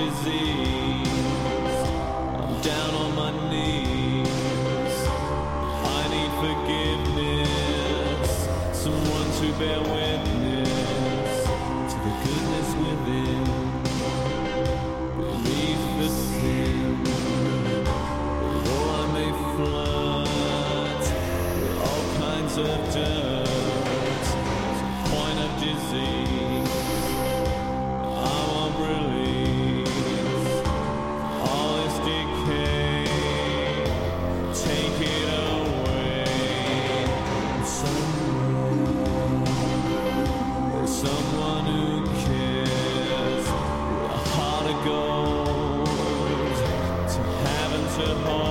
disease. I'm down on my knees. I need forgiveness, someone to bear witness to the goodness within. Beneath the sin, though I may flood with all kinds of dirt, point of disease, I want release. All is decay, take it away. There's someone who cares, with a heart of gold, to heaven to hold.